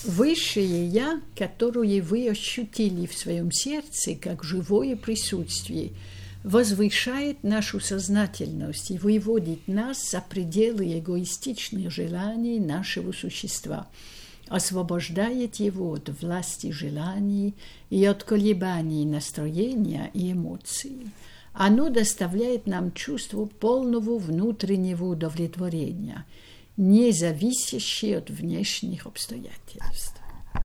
Высшее «Я», которое вы ощутили в своем сердце как живое присутствие, возвышает нашу сознательность и выводит нас за пределы эгоистичных желаний нашего существа, освобождает его от власти желаний и от колебаний настроения и эмоций. Оно доставляет нам чувство полного внутреннего удовлетворения, не зависящее от внешних обстоятельств.